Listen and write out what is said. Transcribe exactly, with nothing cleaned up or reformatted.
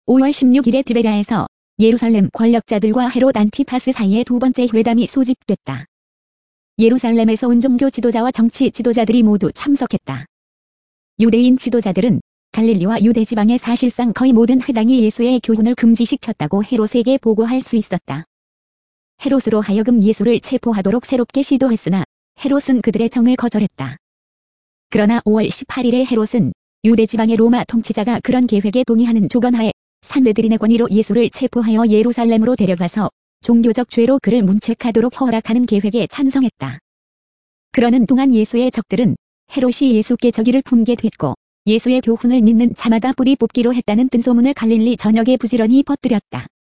오월 십육일에 디베랴에서 예루살렘 권력자들과 헤롯 안티파스 사이에 두 번째 회담이 소집됐다. 예루살렘에서 온 종교 지도자와 정치 지도자들이 모두 참석했다. 유대인 지도자들은 갈릴리와 유대 지방의 사실상 거의 모든 회당이 예수의 교훈을 금지시켰다고 헤롯에게 보고할 수 있었다. 헤롯으로 하여금 예수를 체포하도록 새롭게 시도했으나 헤롯은 그들의 정을 거절했다. 그러나 오월 십팔일에 헤롯은 유대 지방의 로마 통치자가 그런 계획에 동의하는 조건하에 산헤드린의 권위로 예수를 체포하여 예루살렘으로 데려가서 종교적 죄로 그를 문책하도록 허락하는 계획에 찬성했다. 그러는 동안 예수의 적들은 헤롯이 예수께 적의를 품게 됐고 예수의 교훈을 믿는 자마다 뿌리 뽑기로 했다는 뜬소문을 갈릴리 전역에 부지런히 퍼뜨렸다.